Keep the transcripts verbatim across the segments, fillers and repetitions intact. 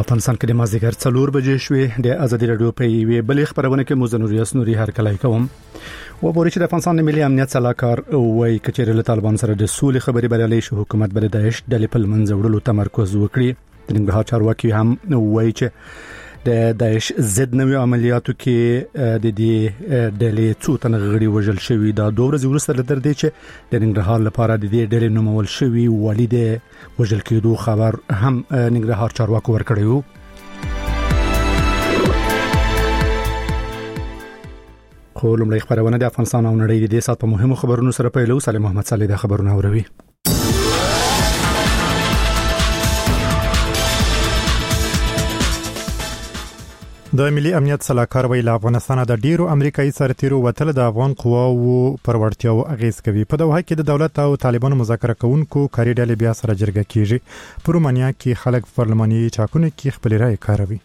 افغانستان کې د مازیګر څلور بجې شوې د ازادي رادیو په یوې بلې خبرونه کې مزنوریاس نوري هرکلای کوم و بوري چې د افغانستان ملي امنیت صلاحکار وایي کچېر له طالبان سره د سولې خبرې بریالي شو حکومت بر داعش د لپل منځ وړلو تمرکز وکړي د ننګرهار چارواکي هم وایي چې د داعش ضد نوې عملیاتو کې د دې ډلې څو تن غړي وژل شوی دا دوه ورځې وروسته لدر دی چې د ننګرهار لپاره د دې ډلې نومول شوی والد وژل کېدو خبر هم ننګرهار چارواکو ورکړیو. خو لومړی خبرونه د افغانستان او نړۍ د دې سات په مهمو خبرونو سره پیلو. سلیم محمد صالح د خبرونه اوروي. د ملي امنیت صلاحکار ویل افغانستان د ډیرو امریکایي سرتیرو وتل د افغان قواو پر ورتیاو اغیز کوي. په دوحه کې د دولت او طالبانو مذاکره کوونکو کاري ډلې بیا سره جرګه کیږي. په رومانیا کې خلک پارلماني چاکونو کې خپل رائے کاروي.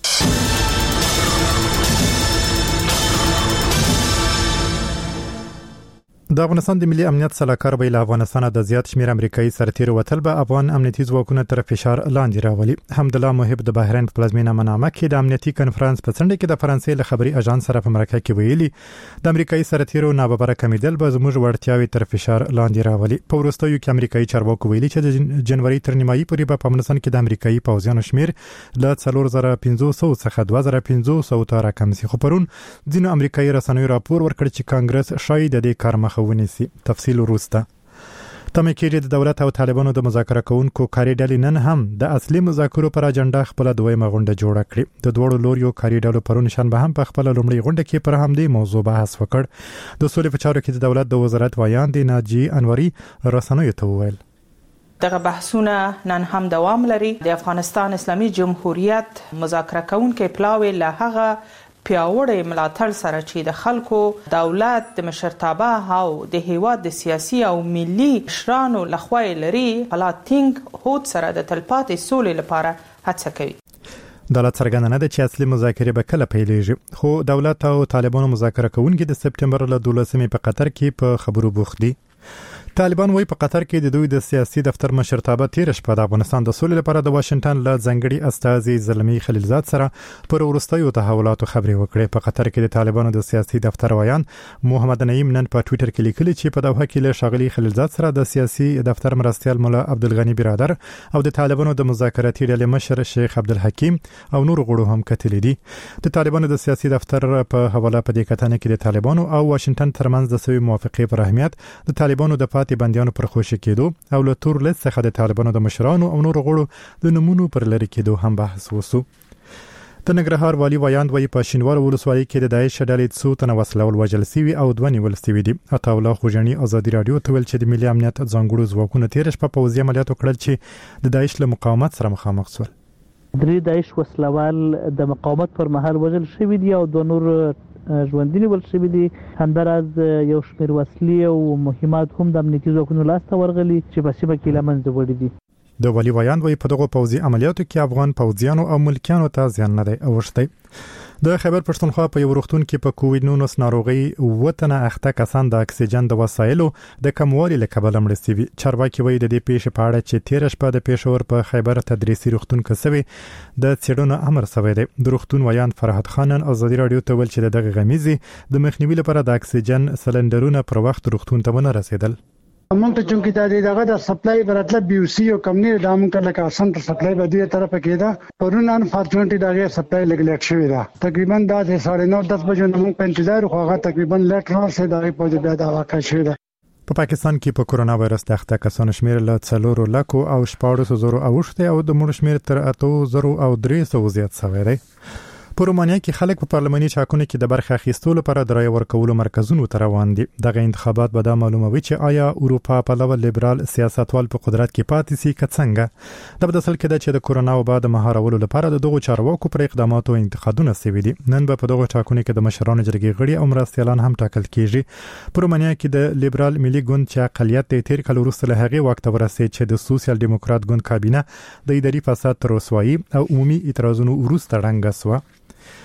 د افغانستان د ملي امنیت صلاحکار ویل افغانستان د زیات شمیر امریکایي سرتیرو وتل به افغان امنیتي ځواکونو تر فشار لاندې راولي. حمدالله محب د بحرین په پلازمینه منامه کې د امنیتي کانفرنس په څنډه کې د فرانسې له خبري اژانس سره په مرکه کې ویلي د امریکایي سرتیرو ناببره کمیدل به زموږ وړتیاوي تر فشار لاندې راولي. په وروستیو کې امریکایي چارواکو ویلي چې د جنوري تر نیمایي پورې په افغانستان کې د امریکایي پوځیانو شمیر له څلور زره پنځه سوه څخه دوه زره پنځه سوه ته راکم شي. خو پرون ځینو امریکایي رسنیو راپور ورکړ چې کانګرس شاید د دې کار مخه ونیسي. تفصیل وروسته تمه کېږي د دولت او طالبانو د مذاکره کوونکو کاري ډلې نن هم د اصلي مذاکرو پر اجنډا خپل دویمه غونډه جوړه کړې. د دوړو لوريو کاري ډلو پرون شنبه هم په خپل لومړی غونډه کې پر همدې موضوع بحث وکړ. د سولې په چارو کې د دولت د وزارت وایاند ناجی انوري رسنیو ته وویل دغه بحثونه نن هم دوام لري. د افغانستان اسلامي جمهوریت مذاکره کوونکو پلاوی له هغه پیاوړی ملاتړ سره چې د خلکو دولت د مشرتابه او د هیواد د سیاسي او ملي مشرانو لخوا لري پلاتینګ هوت سره د تلپاتې سولې لپاره هڅه کوي. دولت څرګنده نه ده چې اصلي مذاکرې به کله پیلېږي. خو دولت او طالبانو مذاکره کوونکي د سپټمبر له دولسمې په قطر کې په خبرو بوخت دي. طالبان وایي په قطر کې د دوی د سیاسي دفتر مشرتابه تیر شپه د افغانستان د سولې لپاره د واشنگټن له ځنګړي استازي زلمی خلیلزاد سره پر ورستیو تحولاتو خبرې وکړې. په قطر کې د طالبانو د سیاسي دفتر ویان محمد نعیم نن په ټوئیټر کې لیکلي چې په دوحه کې له شاغلي خلیلزاد سره د سیاسي دفتر مرستيال مولا عبدالغنی برادر او د طالبانو د مذاکراتي ډلې مشر شیخ عبدالحکیم او نور غړو هم کتلې دي. د طالبانو د سیاسي دفتر په حواله په دې کتنه کې د طالبانو او واشنگټن ترمنځ د سوي موافقې پر اهمیت د طالبانو د پاتې بنديانو پر خوشی کېدو او له تور لیست څخه د طالبانو د مشرانو او نور غړو د نمونو پر لری کېدو هم بحث وسو. د ننګرهار والی وایاند وایي په شینوار ولسوالۍ کې د داعش ډلې څو تنه وسلول وژل شوي او دوه نیول شوي دي. عطاالله خوجانی ازادي رادیو ته ویل چې د ملي امنیت ځانګړو ځواکونو تیر شپه په پوځي عملیاتو کړل چې د داعش له مقاومت سره مخامخ شول. درې داعش وسلوال د مقاومت پر مهال وژل شوي دي او دوه نور ژوندۍ ول شوي دي. همداراز یو شمېر وسلې او مهمات هم د امنیتي ځواکونو لاسته ورغلي چې په سیمه کې له منځه وړي دي. د ولی وایاند وایي په دغه پوځي عملیاتو کې افغان پوځیانو او ملکیانو ته زیان نه دی اوښتی. د خیبر پښتونخوا په یو روغتون کې په کووډ نولس ناروغي وطنه اخته کسان د اکسیجن د وسایلو د کموالي له کبله مړ شوي. چارواکي وایي د دې پیښې په اړه چې تیر شپه د پېښور په خیبر تدریسي روغتون کې سوي د څېړنو امر شوی دی. د روغتون وایاند فرحت خانن ازادي رادیو ته ویل چې دغه غمیزي د مخنیوي لپاره د اکسیجن سلندرونه پر وخت روغتون ته ونه رسیدل. مونږ ته چې دا دغه د سپلای براتله بي او سي او کمنی د مونږ لکه سنټر سپلای به دې طرفه کې دا پرون ان فارچونټي دغه سپلای لګلټ شوی دا تقریبا دا د ساڑھے نو دس بجو موږ په انتظار خو هغه تقریبا لیټ راسه دا په دې دا واقع شوی دا. په پاکستان کې په کورونا وایرس د اخته کسانو شمیر له څلور لکو او شپږ سوه اوښته او د مړو شمیر تر اته زره او درې سوه زیات شوی دی. په رومانیا کې خلک په پارلماني چاکونو کې د برخه اخیستلو لپاره د رای ورکولو مرکزونو ته روان دي. دغه انتخابات به دا معلوموي چې آیا اروپا په لور لیبرال سیاستوال په قدرت کې پاتې سي که څنګه. د بدسل کې د چې د کورونا وبا د مهارولو لپاره د دغو چارواکو پر اقداماتو انتقادونه شوي دي. نن به په دغو چاکونو کې د مشرانو جرګې غړي او مرستيالان هم ټاکل کیږي. په رومانیا کې د لیبرال ملي ګوند چې اقلیت د تیر کال وروسته له هغه وخت ورسېد چې د سوسیال دیموکرات ګوند کابینه د اداري فساد تر رسوایی او عمومي اعتراضونو وروسته رنګ شو.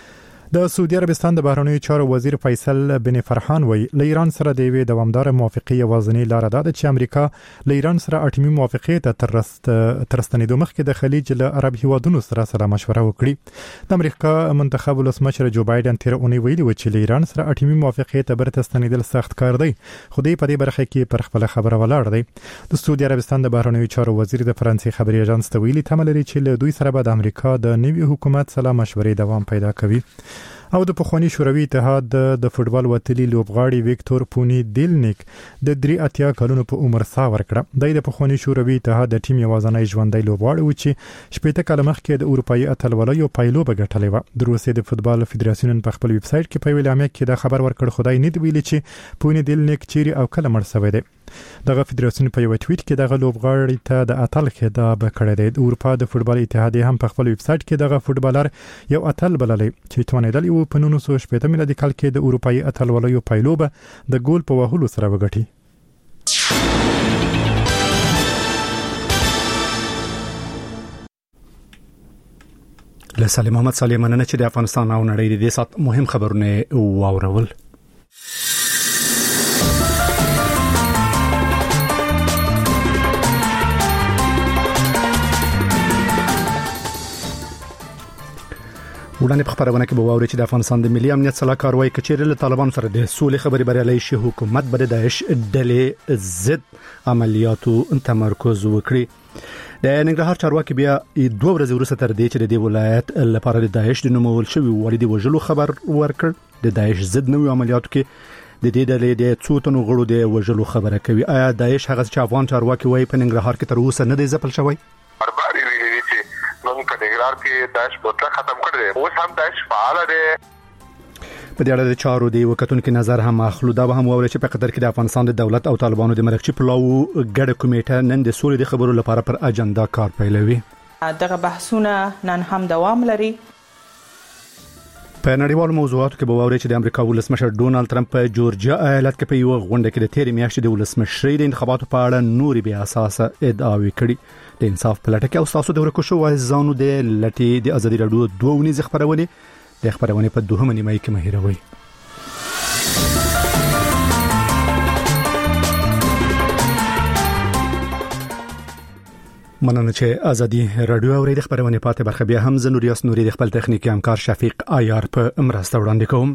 د سعودي عربستان د بهرنیو چارو وزیر فیصل بن فرحان وی له ایران سره د یوې دوامدار موافقې یوازینۍ لار ده چې امریکا له ایران سره اټومي موافقې ته ترستنېدو مخکې د خلیج له عرب هیوادونو سره سره مشوره وکړي. د امریکا منتخب ولسمشر جو بایدن تیر اونۍ ویلي و چې له ایران سره اټومي موافقې ته برته ستنېدل سخت کار دی، خو دې په دې برخه کې پر خپل خبره ولاړ دی. د سعودي عربستان د بهرنیو چارو وزیر د فرانسې خبري اژانس ته ویلي تمه لري چې له دوی سره به د امریکا د نوي حکومت سره مشورې دوام پیدا کوي. او د پخوانی شوروي اتحاد د فوتبال وتلی لوبغاړي ویکتور پونی دیلنیک د درې اتیا کلونو په عمر سا ورکړه. د پخوانی شوروي اتحاد د ټیم یوازینی ژوندۍ لوبغاړی و چې شپږ کاله مخکې د اروپאי اتلولۍ پایلوبه ګټلې و. د روسیې د فوتبال فدراسیون په خپل ویب سټ کې په ویلامه کې دا خبر ورکړ، خدای نه دی ویلي چې پونی دیلنیک چیرې او کله مړ شوی دی. دغه فدراسیون په یو ټویټ کې دغه لوبغاړي ته د اتل خطاب کړی دی. د اروپا د فوتبال اتحاد هم په خپل ویب سټ کې دغه فوتبالر یو اتل بللی چې توانیدل یو په نولس سوه شپږ میلادي کال کې د اروپאי اتلولۍ پایلوبه د ګول په وهلو سره وګټي. له سلیم محمد صالح مننه چې د افغانستان او نړۍ د دې سات مهم خبرونه واورول. وړاندې په خبرونه کې به واوري چې د افغانستان د ملي امنیت سلاکار وايي کچېر له طالبان سره د سولې خبري بریالي شي حکومت به د داعش ډلې ضد عملیاتو تمرکز وکړي. د ننګرهار چارواکي بیا دوه ورځې وروسته تر دې چې د ولایت لپاره د داعش د نومول شوی والدي وجلو خبر ورکړ. د داعش ضد نوې عملیاتو کې د دې ډلې د څو تنو غړو د وجلو خبره کوي. آیا داعش هغه چې افغان چارواکي وايي په ننګرهار کې تر اوسه نه دی ځپل شوی؟ کې داعش بوتله ختم کړی دی، اوس هم داعش فعال دی. په دې اړه د چارو دی وکتونکو نظر هم اخلو. دا به هم وویل چې په قطر کې د افغانستان د دولت او طالبانو د مرکزي پلاو ګډه کمیټه نن د سولې د خبرو لپاره پر اجنډا کار پیلوي. دغه بحثونه نن هم دوام لري. په نړیوالو موضوعاتو کې به ووري چې د امریکا ولسمشر ډونالد ترامپ په جورجیا ایالت کې په یو غونډه کې د تیر میاشتې د ولسمشرۍ د انتخاباتو په اړه نوري بیا اساسه ادعاوې کړې. د انصاف پلټه کې او تاسو د ورکو شو وایزانو د لټي د ازادي رادیو دوه ونیز خبرونه د خبرونه په دوهمه نیمه کې مهیروي. مننه چې ازادي رادیو اوري د خبرونه پاتې برخه بیا هم زنوریاس نوري د خپل تخنیکی همکار شفیق عیار په مرسته وړاندې کوم.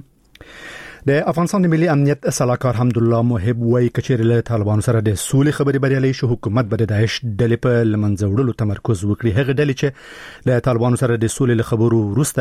د افغانستان د ملي امنیت سلاکار حمدالله محب وایي کچېر له طالبانو سره د سولې خبري بریالي شو حکومت به د داعش ډلې په لمنځه وړلو تمرکز وکړي. هغه ډلې چې له طالبانو سره د سولې خبرو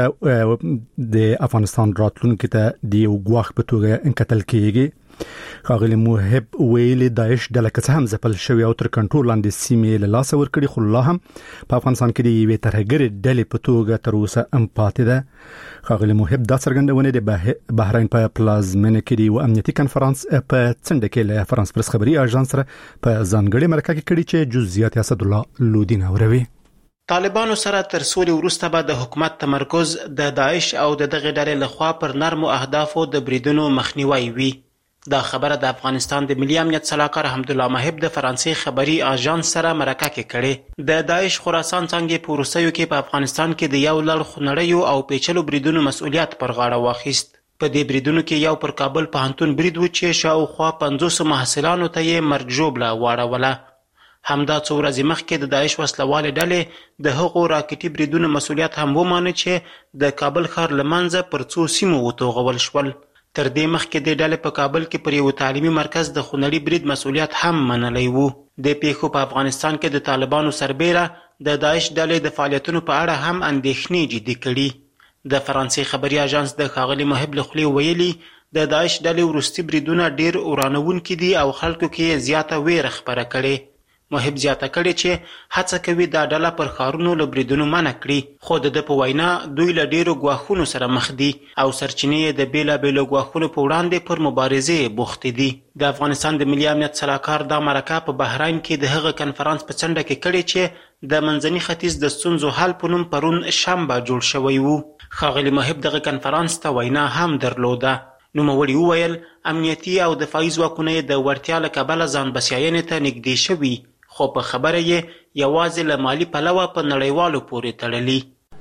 وروسته د افغانستان راتلونکو ته د یو غواخ په توګه انکتل کیږي. خاغلی محب ویلي داعش ډله که هم ځپل شوی او تر کنټرول لاندې سیمې له لاس ورکړي، خو الله هم په افغانستان کې د یوې ترهګرې ډلې په توګه تر اوسه هم پاتې ده. خاغلی محب دا څرګندونه د بحرین په پلازمینه کې د امنیتي کانفرنس په څنډه کې له فرانس پرس خبري اژانس سره په ځانګړي مرکه کې کړي چې جزئیات اسد الله لودین اوروي. طالبانو سره تر سولې وروسته به د حکومت تمرکز د داعش او د دغه ډلې لخوا پر نرمو اهدافو د بریدونو مخنیوي وي. دا خبره د افغانستان د ملي امنیت سلاکار حمدالله محب د فرانسې خبري اژانس سره مرکه کې کړي. د داعش خراسان څنګه په روسیو کې په افغانستان کې د یو لړ خنړیو او پیچلو بریدونو مسؤلیت پر غاړه واخیست. په دې بریدونو کې یو پر کابل پوهنتون برید و چې شاوخوا پنځوس محصلانو ته یې مرګ ژوبله واړوله. همدا څو ورځې مخکې د داعش وسلوالې ډلې د هغو راکټي بریدونو مسؤلیت هم ومانه چې د کابل ښار له منځه پر څو سیمو وتوغول شول. تر دې مخکې د ډلې په کابل کې پر یو تعلیمي مرکز د خونړي برید مسؤلیت هم منلی وو. د پیښو په افغانستان کې د طالبانو سربېره د داعش ډلې د فعالیتونو په اړه هم اندېښنې جدي کړي. د فرانسې خبري اژانس د ښاغلي محب له خولې ویلي د داعش ډلې وروستي بریدونه ډېر ورانوونکي دي او خلکو کې زیاته ویره خپره کړې. محب زیاته کړې چې هڅه کوي دا ډله پر ښارونو له بریدونو منع کړي، خو د ده په وینا دوی له ډېرو ګواښونو سره مخ دي او سرچینې یې د بېلابېلو ګواښونو په وړاندې پر مبارزې بوختې دي. د افغانستان د ملي امنیت سلاکار دا مرکه په بحرین کې د هغه کنفرانس په څنډه کې کړې چې د منځني ختیځ د ستونزو حل په نوم پرون شنبه جوړ شوی وو. ښاغلي محب دغه کنفرانس ته وینا هم درلوده. نوموړي وویل امنیتي او دفاعي ځواکونه یې د وړتیا له کبله ځان بسیاینې ته نږدې شوي، خو په خبره یې یوازې له مالي پلوه په نړیوالو پورې تړلي.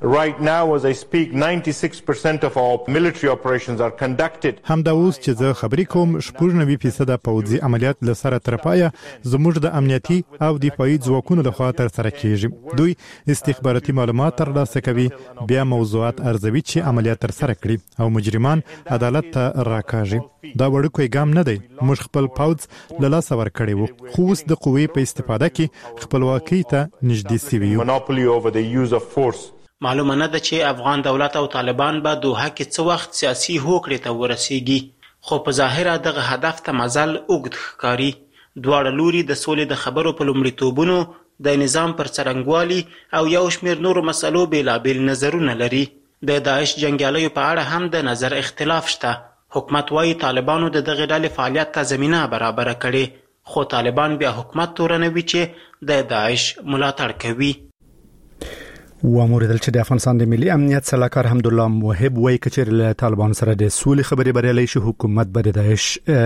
Right now, as I speak, ninety-six percent of our military operations are conducted. همدا اوس چې زه خبرې کوم شپږ نوي فیصد پوځي عملیات له سره تر پایه زموږ د امنیتي او دفاعي ځواکونو لخوا تر سره کیږي. دوی استخباراتي معلومات ترلاسه کوي، بیا موضوعات ارزوي چې عملیات تر سره کړي او مجرمان عدالت ته راکاږي. دا وړوکی ګام نه دی. موږ خپل پوځ له لاسه ورکړی وو، خو اوس د قوې په استفاده کې خپلواکۍ ته نږدې سوي یو. Monopoly over the use of force. معلومه نه ده چې افغان دولت او طالبان به دوحه کې څه وخت سیاسي هوکړې ته ورسیږي، خو په ظاهره دغه هدف ته مزل اوږد ښکاري. دواړه لوري د سولې د خبرو په لومړیتوبونو، د نظام پر څرنګوالي او یو شمېر نورو مسلو بېلابېل نظرونه لري. د داعش جنګیالیو په اړه هم د نظر اختلاف شته. حکومت وایي طالبانو د دغې ډلې فعالیت ته زمینه برابره کړې، خو طالبان بیا حکومت تورنوي چې د داعش ملاتړ کوي. و موریدل چې د افغانستان د ملي امنیت سلاکار حمدالله موهب وایي چې له طالبان سره د سولې خبرې بریالۍ شي، حکومت به د داعش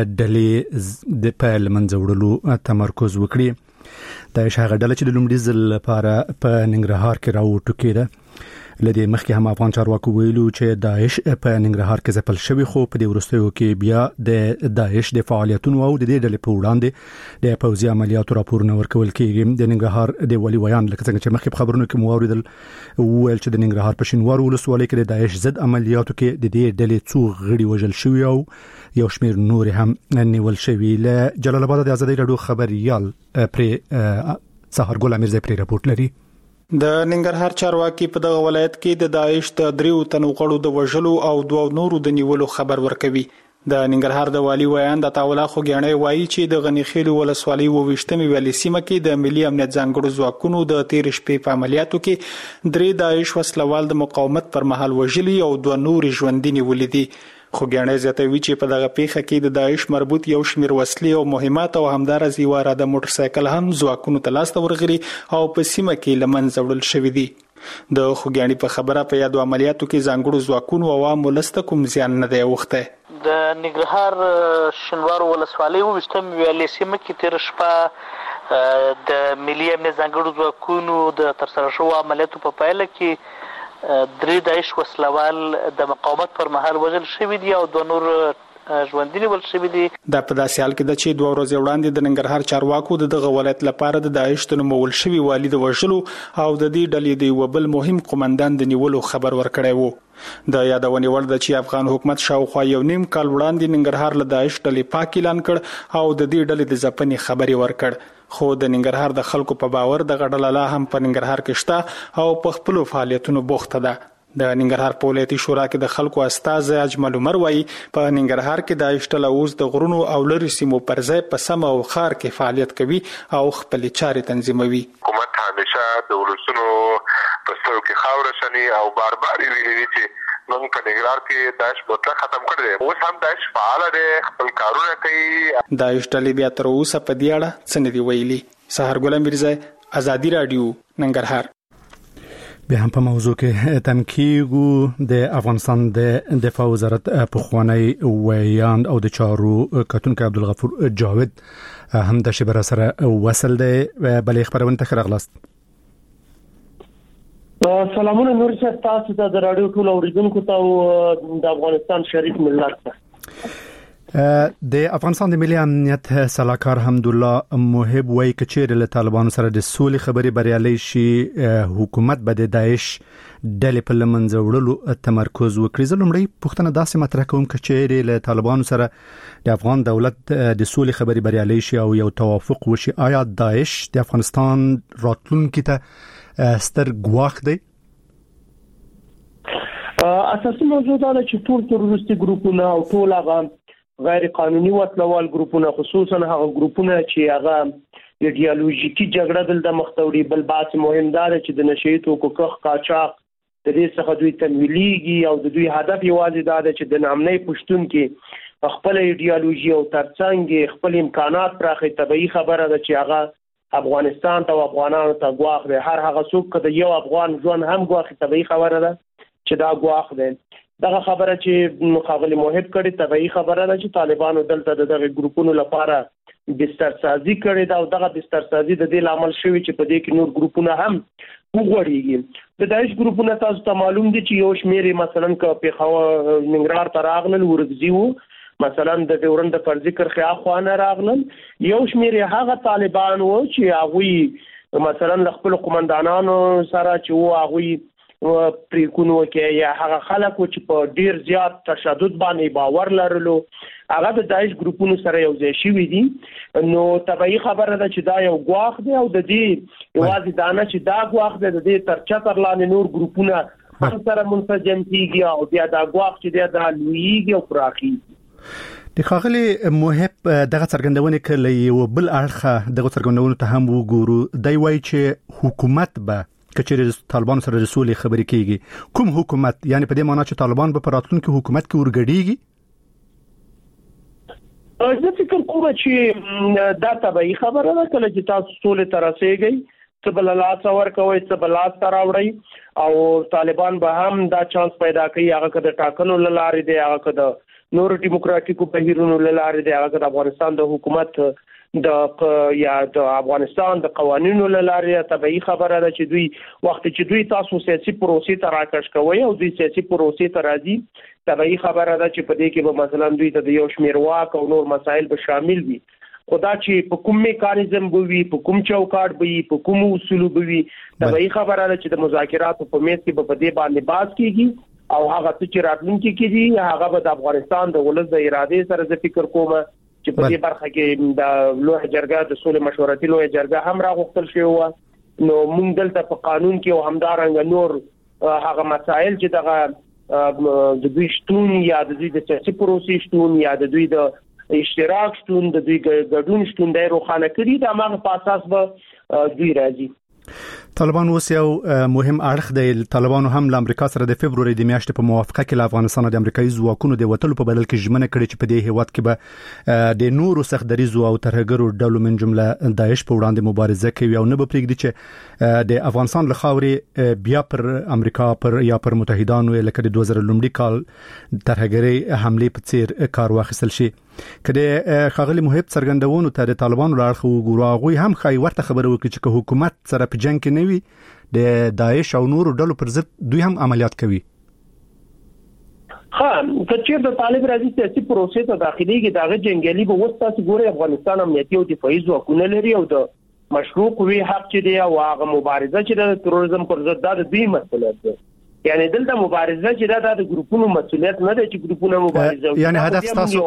ډلې د په لمنځه وړلو تمرکز وکړي. داعش هغه ډله چې د لومړي ځل لپاره په ننګرهار کې راوټوکېده. لدې مخکې هم افغان چارواکو ویلو چې داعش په ننګرهار کې ځپل شوی، خو په دې وروستیو کې بیا د داعش د فعالیتونو او د دې ډلې په وړاندې د پوځي عملیاتو راپورونه ورکول کېږي. د ننګرهار د ولي ویان لکه څنګه چې مخکې په خبرونو کې مو اوریدل ویل چې د ننګرهار په شینوار ولسوالۍ کې د داعش ضد عملیاتو کې د دې ډلې څو غړي وژل شوي او یو شمېر نور هم نیول شوي. له جلال آباد د ازادي راډیو خبريال پرې سحرګل امیرزی پرې راپورټ لري. د ننګرهار چارواکي په دغه ولایت کې د داعش د دریو تنو غړو د وژلو او دوه نورو د نیولو خبر ورکوي. د ننګرهار د والي ویان د تاولا خوګیاڼي وایي چې د غنیخیل ولسوالۍ وویشتمې ویلې سیمه کې د ملي امنیت ځانګړو ځواکونو د تیر شپې په عملیاتو کې درې داعش وسلوال د مقاومت پر مهال وژلي او دوه نور ژوندۍ نیولې دي. خوګیاڼي زیاتوي چې په دغه پیښه کې د داعش مربوط یو شمېر وسلې او مهمات او همدارس یو اراده موټر سایکل هم ځواکونو ته لاس ته ورغلي او په سیمه کې لمنځه وړل شوی دي. د خوګیاڼي په خبره په یادو عملیاتو کې ځانګړو ځواکونو او عوامو لسته کوم زیان نه دی اوښتی. د ننګرهار شینوار ولسوالۍ وویشتمې ویلې سیمه کې تېره شپه د ملي امنیت ځانګړو ځواکونو د ترسره شوو عملیاتو په پایله کې درې داعش وسلوال د مقاومت پر مهال وژل شوي دي او دوه نور ژوندي نیول شوي دي. دا په داسې حال کې ده چې دوه ورځې وړاندې د ننګرهار چارواکو د دغه ولایت لپاره د داعش د نومول شوي والي د وژلو او د دې ډلې د یوه بل مهم قومندان د نیولو خبر ورکړی وو. د یادونې وړ ده چې افغان حکومت شاوخوا یو نیم کال وړاندې ننګرهار له داعش ډلې پاک اعلان کړ او د دې ډلې د ځپنې خبرې ورکړ. خو د ننګرهار د خلکو په باور د غډل لا هم په ننګرهار کې شته او په خپل فعالیتونو بوخته ده. د ننګرهار په ولایتي شورا کې د خلکو استازي اجمل عمر وایي په ننګرهار کې د اشتل اوس د غرونو او لری سیمو پر ځای په سم او خار کې فعالیت کوي او خپل چارې تنظیموي. حکومت همیشه د ولسونو په سترګو کې خاور شني او بار بار ویلي چې موږ په ننګرهار کې داعش مطلق ختم کړی. اوس هم داعش فعال دی، خپل کارونه کوي. داعش ډلې بیا تر اوسه په دې اړه څه نه دي ویلي. سحرګل امیرزی، ازادي راډیو، ننګرهار. به هم په موضوع کې تم کېږو. د افغانستان د دفاع وزارت پخوانی ویاند او د چارو کتونکو عبدالغفور جاوید هم د شبره سره وصل دی. بلې خبرونه ته راغلاست. سلامونه نور شه تاسو ته د رادیو ټول اوریدونکو ته او د افغانستان شریک ملت ته. د افغانستان د ملي امنیت سلاکار حمدالله موهب وایي چې له طالبانو سره د سولې خبرې بریالۍ شي، حکومت به د داعش ډلې په لمنځه وړلو تمرکز وکړي. زه لومړی پوښتنه داسې مطرح کوم چې له طالبانو سره د افغان دولت د سولې خبرې بریالۍ شي او یو توافق وشي، آیا داعش د افغانستان راتلونکي ته ستر ګواښ دی؟ اساسي موضوع دا ده چې ټول تروریستي ګروپونه او ټول هغه غیر قانوني وسلوال ګروپونه، خصوصا هغه ګروپونه چې هغه ایډیالوژیکي جګړه دلته مختوري، بل باس مهم دا ده چې د نشئی توکو کښ قاچاق د دې څخه دوی تمویلېږي او د دوی هدف یوازې دا ده چې د نامنۍ پښتون کې خپل ایډیالوژي او ترڅنګ خپل امکانات پراخه. طبيعي خبره ده چې هغه افغانستان ته او افغانانو ته ګواښ دی. هر هغه څوک که د یو افغان ژوند هم ګواښي، طبيعي خبره ده چې دا ګواښ دی. دغه خبره چې مقابله موهب کړي، طبيعي خبره ده چې طالبانو دلته دغه ګروپونو لپاره بستر سازي کړي دا او دغه بستر سازي د دې لامل شوی چې په دې کې نور ګروپونه هم وګوريږي. د داعش ګروپونو تاسو ته معلوم دي چې یو شمیر مثلا ک پیښور ننګرهار ته راغلل ورغزي وو، مثلا د ډیورند پر ذکر خیا خوانه راغلل، یو شمیر هغه طالبان وو چې هغه مثلا خپل قومندانانو سره چې وو هغه پریکونو کې یا هغه خلکو چې په ډیر زیات تشدد باندې باور لرلو هغه د داعش ګروپونو سره یو ځای شوي دي. نو طبيعي خبره ده چې دا یو ګواښ دی او د دې یوازې دا نه چې دا ګواښ دی، د دې تر چتر لاندې نور ګروپونه هم سره منسجم کیږي او بیا دا ګواښ چې دی دا لویږي او پراخیږي. د خاغلی محب دغه څرګندونه کله یو بل اړخه دغه څرګندونه ته هم وګورو، دی وایي چې حکومت به کچېر طالبان سره رسول خبرې کیږي. کوم حکومت؟ یعنی په دې معنی چې طالبان به په راتلونکي حکومت کې ورګډيږي؟ زه فکر کوم چې دا طبيعي خبره ده، کله چې تاسو سولې ته رسیږئ څه بل لاس ورکوي څه بل لاس راوړي او طالبان به هم دا چانس پیدا کوي هغه کده ټاکنو لارې دی، هغه کده نور ډیموکراتیکو بهیرونو لارې دی، هغه کده افغانستان د حکومت د یا د افغانستان د قوانینو لارې. طبيعي خبره ده چې دوی وخت چې دوی تاسو سیاسي پروسې ته راکش کوي او دوی سیاسي پروسې ته راځي، طبيعي خبره ده چې په دې کې به مثلا دوی ته د یو شمیر واک او نور مسایل به شامل وي. خدا چې په کوم میکانیزم بوي، په کوم چوکاټ بوي، په کوم اصول بوي، طبيعي خبره ده چې د مذاکراتو په میز کې به په دې باندې باز کیږي او هغه چې راتلونکي کې دي هغه به د افغانستان د ولس د اراده سره زه فکر کوم چې په دې برخه کې د لوی جرګه د سولې مشورتي لوی جرګه هم راغوښتل شوی و. نو موږ دلته په قانون کې او همدارنګ نور هغه مسایل چې دغه د دوی شتون یا د دوی د سیاسي پروسې شتون یا د دوی د اشتراک شتون د دوی ګډون شتون د روښانه کړي د هغه په اساس به دوی راځي. طالبان اوس یو مهم اړخ دی. طالبانو هم له امریکا سره د فبرवरी د میاشتې په موافقه کې له افغانستان د امریکایي ځواکونو د وټلو په بدل کې ژمنه کړې چې په دې هیواد کې به د نورو سختدریزو او ترهګرو ډلو من جمله داعش په وړاندې مبارزه کوي او نه به پرېږدي چې د افغانستان له خاورې بیا پر امریکا پر یا پر متحدانو لکه د دوه زره لومړي کال ترهګري حمله په څیر کار واخیستل شي. کله خاغلی محب څرګندونو ته د طالبانو لارخ وګورو، هغه هم خای ورته خبره وکړي چې حکومت سره په جنگ کې نه وي د داعش او نورو ډلو پر ضد دوی هم عملیات کوي. ها کچیر د طالب راځي سیاسي پروسې ته داخليږي دغه جنگیالي به وستا ګوري افغانستان امنیتي او دفاعي ځواکونه لري او د مشروع قوی حق چې دی او هغه مبارزه چې د تروریزم پر ضد د دوی مسؤلیت دی. یعنی دلته مبارزه چې دا د ګروپونو مسؤلیت نه دی چې ګروپونه مبارزه کوي. یعنی هدف تاسو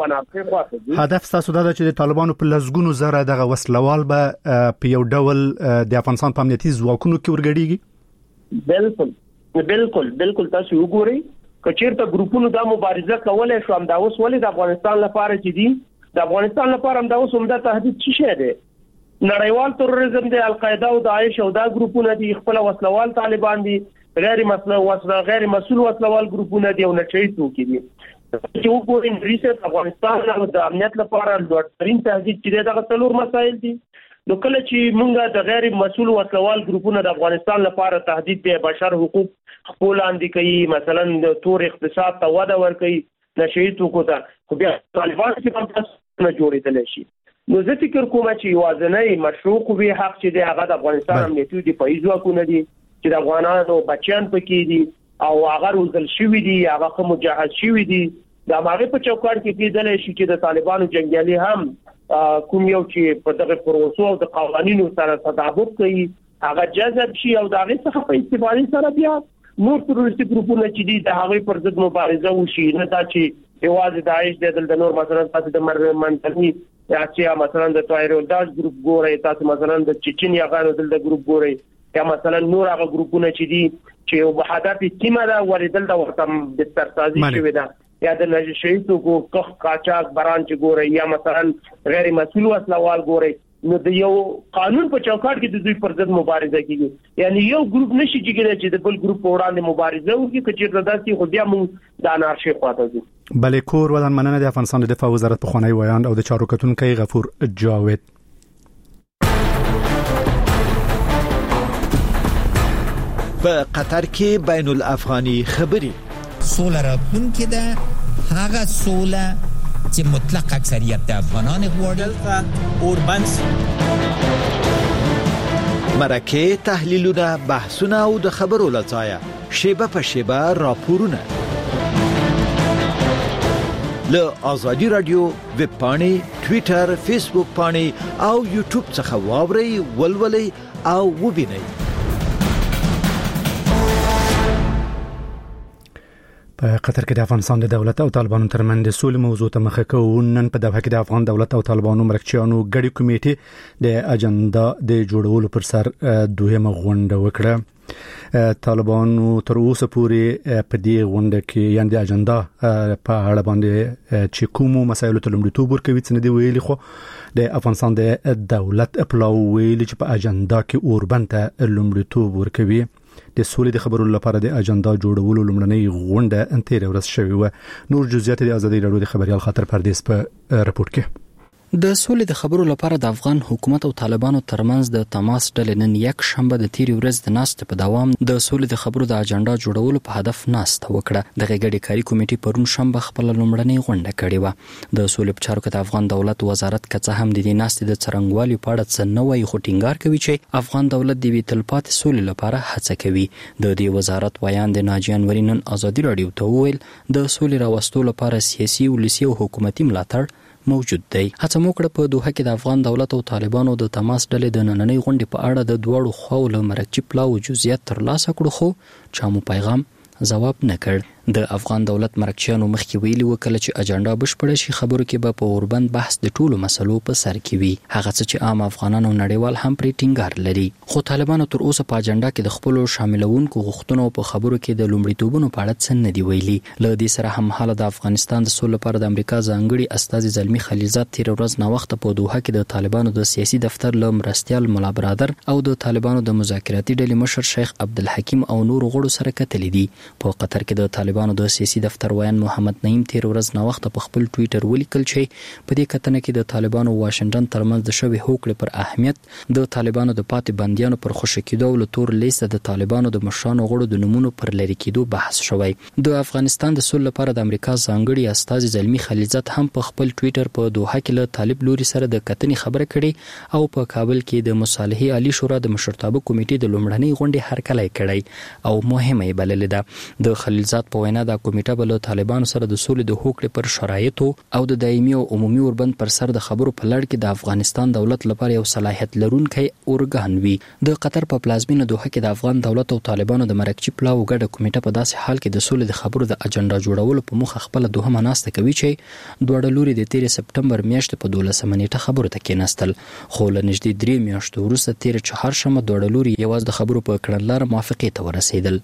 هدف تاسو دا چې د طالبانو په لزګونو زره دغه وسلوال به په یو ډول د افغانستان په امنیتي ځواکونو کې ورګډيږي. بالکل بالکل بالکل تاسو وګورئ کچیرته ګروپونو دا مبارزه کولای شو هم دا اوس ولې د افغانستان لپاره چې دي د افغانستان لپاره هم دا اوس هم دا تهدید څه شي دی. نړیوال تروریزم دی، القاعده او داعش او دا ګروپونه دي خپل وسلوال طالبان دي، غیر مسله وسله غیر مسؤل وسلوال ګروپونه دي او نشي توکي دي. چې وګورئ ریسرچ افغانستان د امنیت لپاره لوړترین تهدید چې دغه څلور مسایل دي. نو کله چې موږ د غیر مسؤل وسلوال ګروپونه د افغانستان لپاره تهدید دی، بشر حقوق خپل اندي کوي، مثلا د تور اقتصاد ته وده ورکوي، نشي توکو ته خو بیا طالبان چې په تاسو نه جوړېدل شي. نو زه فکر کوم چې یوازنی مشروع قوی حق چې دی هغه د افغانستان امنیتي دفاعي ځواکونه دي چې د افغانانو بچیان پکې دي او هغه روزل شوی دي، هغه خو مجهز شوی دي. دا هغه په چوکاټ کې کېدل شي چې د طالبانو جنگیالي هم کوم یو چې په دغه پروسو او د قوانینو سره تطابق کوي هغه جذب شي او دا هغه څخه په استفادې سره بیا نور تروریستي ګروپونه چې دي د هغه پر ضد مبارزه وشي. نه دا چې یوازې داعش د نور مثلا تاسو د منځني یا چې مثلا د توایرولداش ګروپ ګورئ، تاسو مثلا د چچنیا غانو دل د ګروپ ګورئ، یا مثلا نور هغه ګروپونه چې دي چې یو هدف سیمه دا ورېدل دا ورته د ترسازي شوی دا یا د نشي توکو کخ قاچاق بران چې ګورئ یا مثلا غیر مسؤل وسلوال ګورئ. نو د یو قانون په چوکاټ کې د دوی پر ضد مبارزه کیږي. یعنی یو ګروپ نشي چې د بل ګروپ په وړاندې مبارزه وکړي چې داسې خو بیا موږ د انارشي خواته ځو. بلې کور ودان مننه د افغانستان د دفاع وزارت په خوانی ویاند او د چارو کتونکو غفور جاوید. په قطر کې بین الافغاني خبري سوله راتلونکې ده، هغه سوله چې مطلق اکثریت د افغانان غواړي. اوربنس مرکه، تحلیلونه، بحثونه او د خبرو لڅایه شیبه په شیبه راپورونه له آزادی رادیو ویب پاڼې، ټویټر، فیسبوک پاڼې او یوټیوب څخه واورئ، ولولئ او وبینئ. په قطر کې د افغانستان د دولت او طالبانو ترمنځ د سولې موضوع ته مخه کوو. نن په دغه کې د افغان دولت او طالبانو مرکچیانو ګډي کمیټې د اجنډا د جوړولو پر سر دویمه غونډه وکړه. طالبانو تر اوسه پورې په دې غونډه کې یعنی د اجنډا په اړه باندې چې کومو مسایلو ته لومړیتوب ورکوي څه نه دی ویلي، خو د افغانستان د دولت پلاو ویلي چې په اجنډا کې اوربند ته لومړیتوب ورکوي. د سولې د خبرو لپاره د اجنډا جوړولو لومړنۍ غونډه ان تیر ورځ شوې و. نور جزئیات د آزادۍ رادیو د خبريال خاطر پردیس په رپورت کې. د سولې د خبرو لپاره د افغان حکومت او طالبانو ترمنځ د تماس ډلې نن یک شنبه د تیر ورځ د ناست په دوام د سولې د خبرو د اجنډا جوړولو په هدف ناست وکړه. د غړي کاری کمیټې پرون شنبه خپل لومړنۍ غونډه کړې و. د سولې په چارو کې د افغان دولت وزارت کڅه هم د دې ناست د څرنګوالي په اړه څه نوې خټینګار کوي چې افغان دولت د وی تلپاتې سولې لپاره هڅه کوي. د دې وزارت ویان د ناجیان ورینن آزادی رادیو ته ویل د سولې راوستلو لپاره سیاسي، ولسي او حکومتي ملاتړ موجود دی. هڅه موکړه په دوحه کې د افغان دولت او طالبانو د تماس ډلې د نننۍ غونډې په اړه د دوړو خواو له مرکچی پلاو جزئیات ترلاسه کړو، خو چامو پیغام جواب نه کړ. د افغان دولت مرکچیانو مخکې ویلي وکړه چې اجنډا بشپړه شي خبرو کې به په اوربند بحث د ټولو مسلو په سر کې وي، هغه څه چې عام افغانان او نړیوال هم پرې ټینګار لري. خو طالبانو تر اوسه په اجنډا کې د خپل شاملونکو غوښتنو په خبرو کې د لومړیتوبونو په اړه څه نه دی ویلي. له دې سره هم حاله د افغانستان د سولې لپاره د امریکا ځانګړي استازي زلمی خلیلزاد تیر ورځ نو وخت په دوحه کې د طالبانو د سیاسي دفتر له مرستيال مولا برادر او د طالبانو د مذاکراتي ډلې مشر شیخ عبدالحکیم او نور غړو سره کتلې دي. په قطر کې د طالبانو د سیاسي دفتر ویان محمد نعیم تیر ورځ نو وخت په خپل ټویټر ولیکل چې په دې کتنه کې د طالبانو واشنگټن ترمنځ د شوی هوکړې پر اهمیت، د طالبانو د پاتې بنديانو پر خوشی کېدو او تور لیست د طالبانو د مشرانو غړو د نمونه پر لری کېدو بحث شوی. د افغانستان د سولې لپاره د امریکا ځانګړي استازي زلمی خلیلزاد هم په خپل ټویټر په دوحه کې له طالب لوري سره د کتنې خبره کړې او په کابل کې د مصالحې عالی شورا د مشرتابه کمیټې د لومړنۍ غونډې هرکلی کړی او مهمه یې بللې ده. د خلیلزاد په وینا د کمیټه بل طالبانو سره د سولې د هوکړې پر شرایطو او د دایمي او عمومي اوربند پر سر د خبرو په لړ کې د افغانستان دولت لپاره یو صلاحیت لرونکی اورګان وي. د قطر په پلازمینه دوحه کې د افغان دولت او طالبانو د مرکچی پلاو ګډه کمیټه په داسې حال کې د سولې د خبرو د اجنډا جوړولو په مخه خپل دوهمه ناسته کوي چې دوه لوري د تیر سپټمبر میاشتې په دولسمه نیټه خبرو ته کېناستل، خو له نږدې درې میاشتو وروسته تیر چهارشنبه دوه لوري یوازې د خبرو په کړنلاره موافقې ته ورسېدل.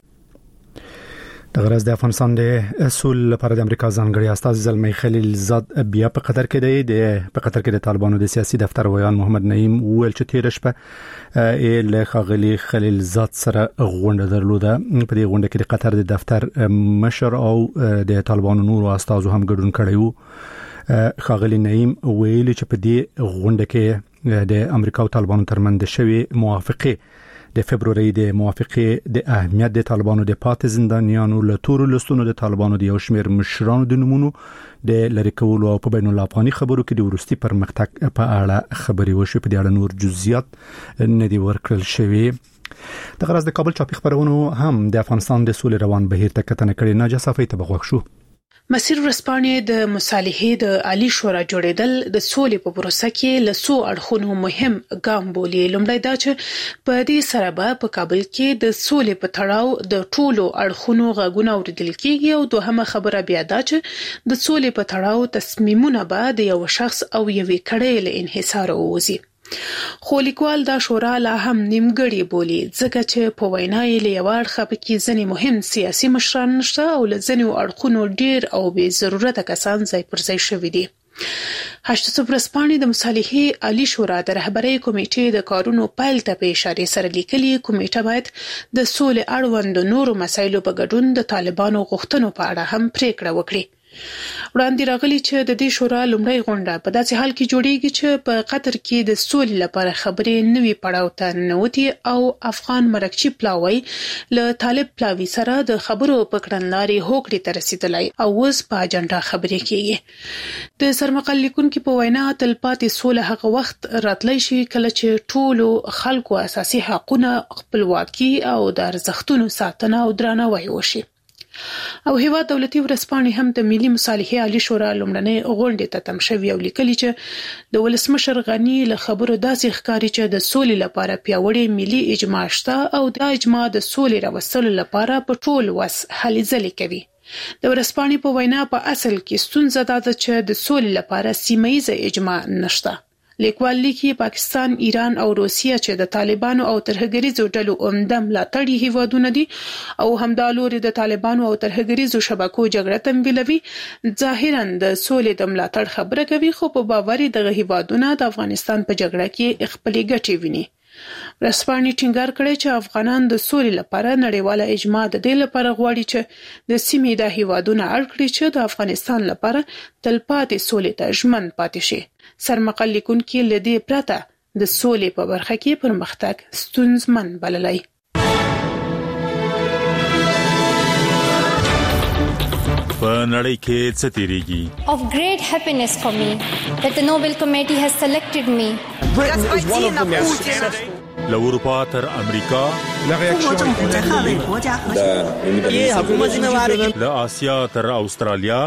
د غرض د افغانستان د اصول لپاره د امریکا ځانګړي استازي زلمی خلیلزاد بیا په قطر کې دی. د په قطر کې د طالبانو د سیاسي دفتر ویان محمد نعیم ویل چې تیر شپه ا له خغلی خلیلزاد سره غونډه درلوده. په دې غونډه کې د قطر د دفتر مشر او د طالبانو نور استازو هم ګډون کړی وو. خغلی نعیم ویل چې په دې غونډه کې د امریکا او طالبانو ترمنځ شوی موافقه د فبرवरी د موافقه د اهمیت د طالبانو د پات زندانیانو له تورو لستونو د طالبانو د یو شمیر مشرانو د نمونو د لری کولو او په بین الافغاني خبرو کې د ورستي پرمختګ په اړه خبري وشو. په دې اړه نور جزئیات نه دی ورکړل شوی. د غرض د کابل چاپی خبرونو هم د افغانستان د سولې روان بهیر ته کتنه کړې. ناجا صافی ته بغوښ شو. مسیر ورسپانې د مصالحې د عالی شورا جوړېدل د سولې په پروسه کې له څو اړخونو مهم ګام بولي. لومړی دا چې په دې سره به په کابل کې د سولې په تړاو د ټولو اړخونو غږونه اوریدل کیږي او دوهمه خبره بیا دا چې د سولې په تړاو تصمیمونه به د یو شخص او یوې کړۍ له انحصار ووځي. خو لیکوال دا شورا لا هم نیمګړی بولی ځکه چې په وینا یې له یو اړخه پکې ځینې مهم سیاسي مشران نشته او له ځینو اړخونو ډیر او بې ضرورته کسان ځای پر ځای شوي دي. هشت سپرسپانې د مصالحې عالی شورا د رهبرۍ کمیټې د کارونو پیل ته په اشاره سره لیکلي کمیټه باید د سولې اړوند نورو مسایلو په ګډون د طالبانو غوښتنو په اړه هم پریکړه وکړي. وړاندې راغلي چې د دې شورا لومړی غونډه په داسې حال کې جوړیږي چې په قطر کې د سولې لپاره خبرې نوي پړاو ته ننوتي او افغان مرکچی پلاوی له طالب پلاوی سره د خبرو په کړنلارې هوکړې ته رسیدلی او اوس په اجنډا خبرې کیږي. د سرمقال لیکونکو په وینا تلپاتې سوله هغه وخت راتلی شي کله چې ټولو خلکو اساسي حقوقونه، خپلواکي او د ارزښتونو ساتنه او درناوی وشي. او هیواد دولتي ورځپاڼې هم د ملي مصالحې عالی شورا لومړنۍ غونډې ته تم شوي او لیکلي چې د ولسمشر غني له خبرو داسې ښکاري چې د سولې لپاره پیاوړې ملي اجماع شته او دا اجماع د سولې راوستلو لپاره په ټول وس هلې ځلې کوي. د ورځپاڼې په وینا په اصل کې ستونزه دا ده چې د سولې لپاره سیمه ییزه اجماع نشته. لیکوال لیکي پاکستان، ایران او روسیه چې د طالبانو او ترهګریزو ډلو عمده ملاتړي هیوادونه دي او همدا لوري د طالبانو او ترهګریزو شبکو جګړه تمویلوي، ظاهرا د سولې د ملاتړ خبره کوي، خو په باور دغه هیوادونه د افغانستان په جګړه کې خپلې ګټې ویني. ورځپاڼې ټینګار کړی چې افغانان د سولې لپاره نړیواله اجماع د دې لپاره غواړي چې د سیمې د هیوادونو اړ کړي چې د افغانستان لپاره تلپاتې سولې ته ژمن پاتې شي. سرمقال لیکونکي له دې پرته د سولې په برخه کې پرمختګ ستونزمن بللی. په نړۍ کې څه تیریږي؟ Of great happiness for me that the Nobel Committee has selected me. Britain is one of the most له اروپا تر امریکا له آسیا تر استرالیا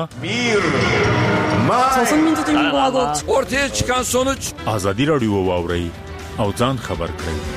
ortaya çıkan sonuç آزادی رادیو واوري او ځان خبر کړئ.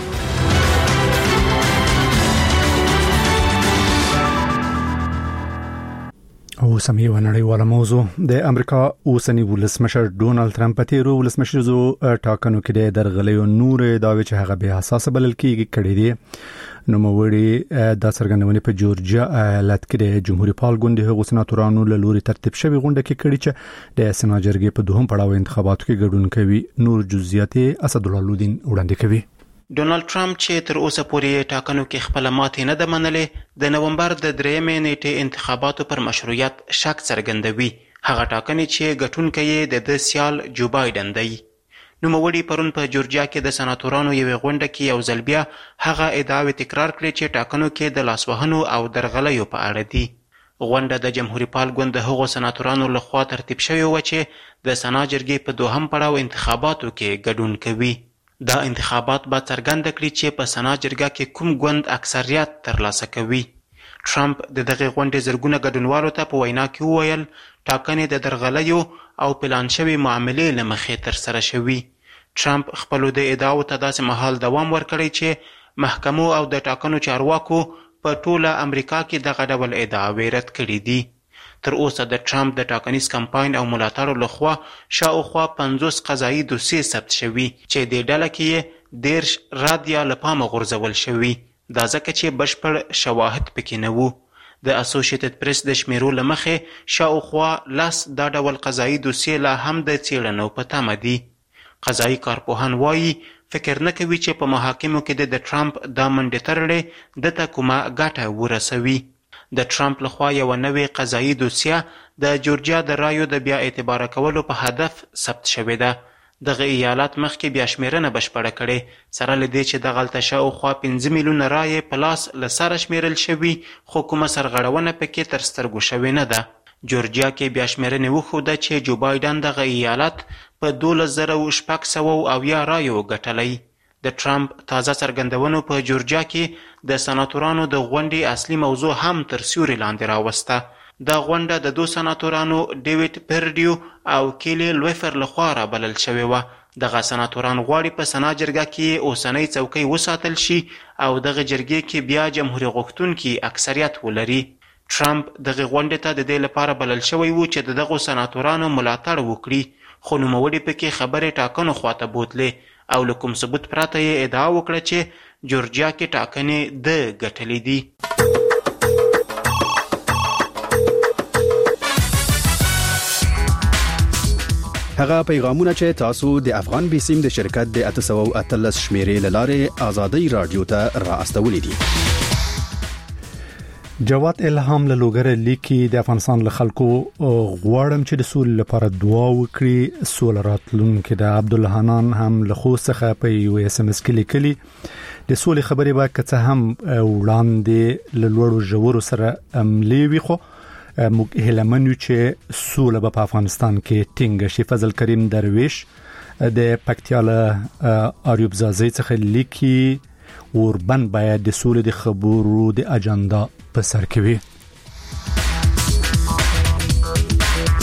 او سمي ونړیواله موضوع د امریکا اوسنی ولسمشر ډونالد ترامپ په تیرو ولسمشرزو ټاکنو کې د درغلیو نور داوی چې هغه به حساس بلل کېږي کړي دي. نو موړي د سرګندونې په جورجیا ایالت کې د جمهوریت پال ګوند هغو سناتورانو له لوري ترتیب شوی غونډه کې کړي چې د سنا جرګې په دوهم پړاو انتخاباتو کې ګډون کوي. نور جزئیات اسد الله لودین وړاندې کوي. ډونالد ټرمپ چې تر اوسه پورې ټاکنو کې خپل ماتې نه ده منلې، د نومبر د درېیمې نیټې انتخاباتو پر مشروعیت شک څرګندوي. هغه ټاکنې چې ګټونکی یې د د سیال جو بایدن دی. نوموړي پرون په جورجیا کې د سناتورانو یوې غونډه کې یو ځل بیا هغه ادعاوې تکرار کړې چې ټاکنو کې د لاسوهنو او درغلیو په اړه دي. غونډه د جمهوریت پال ګوند د هغو سناتورانو لخوا ترتیب شوې وه چې د سنا جرګې په دوهم پړاو انتخاباتو کې ګډون کوي. دا انتخابات به څرګنده کړي چې په سنا جرګه کې کوم ګوند اکثریت ترلاسه کوي. ټرمپ د دغه غونډې زرګونه ګډونوالو ته په وینا کې وویل ټاکنې د درغلیو او پلان شوي معاملې له مخې ترسره شوي. ټرمپ خپلو د ادعاو ته داسې مهال دوام ورکړی چې محکمو او د ټاکنو چارواکو په ټوله امریکا کې دغه ډول ادعاوې رد کړي دي. تر اوسه د ټرمپ د ټاکنیز کمپاین او ملاتړو لخوا شاوخوا پنځوس قضایي دوسیې ثبت شوي چې د ډله کې یې دېرش رد یا له پامه غورځول شوي. دا ځکه چې بشپړ شواهد پکې نه وو. د اسوسییټډ پریس د شمیرو له مخې شاوخوا لس دا ډول قضایي دوسیې لا هم د څېړنو په تمه دي. قضایي کارپوهان وایي فکر نه کوي چې په محاکمو کې د ټرمپ دا منډې تړلې دته کومه ګټه ورسوي. د ټرمپ لخوا یو نوې قضایي دوسیه د جورجیا د رایو د بیا اعتبار کولو په هدف ثبت شوې ده. دغه ایالت مخکې بیا شمیرنه بشپړه کړې سره له دې چې دغلته شاوخوا پنځه میلیونه رایې په لاس له سره شمیرل شوي، خو کومه سرغړونه پکې تر سترګو شوې نه ده. جورجیا کې بیا شمیرنې وښوده چې جو بایدن دغه ایالت په دولس زره شپږ سوه اویا رایو ګټلی. د ټرمپ تازه څرګندونو په جورجیا کې د سناتورانو د غونډې اصلي موضوع هم تر سیوري لاندې راوسته. دا غونډه د دو سناتورانو ډیویډ پرډیو او کیلی لویفر لخوا رابلل شوې وه. دغه سناتوران غواړي په سنا جرګه کې اوسنۍ څوکۍ وساتل شي او دغه جرګې کې بیا جمهوریت غوښتونکي اکثریت ولري. ټرمپ دغه غونډې ته د دې لپاره بلل شوی و چې د دغو سناتورانو ملاتړ وکړي، خو نوموړي پکې خبرې ټاکنو خواته بوتلې او له کوم ثبوت پرته یې ادعا وکړه چې جورجیا کې ټاکنې د ګټلې دي. هغه پیغامونه چې تاسو د افغان بیسیم د شرکت د اته سوه اتلس شمیرې له لارې آزادۍ رادیو ته را استولې دي. جواد الهام له لوګر لیکي د افغانستان له خلکو غواړم چې د سول لپاره دعا وکړي. سول راتلونکي د عبد الله حنان هم له خو څخه په یو اس ام اس کې لیکلي د سول خبرې با کڅه هم وړاندې له لوړو جوړو سره عملي وي خو موږ هلمنو چې سول په افغانستان کې ټینګ شي. فضل کریم درویش د پکتیاله اریوب زازي څخه لیکي اوربن باید د سولې د خبرو د اجنډا په سر کې وي.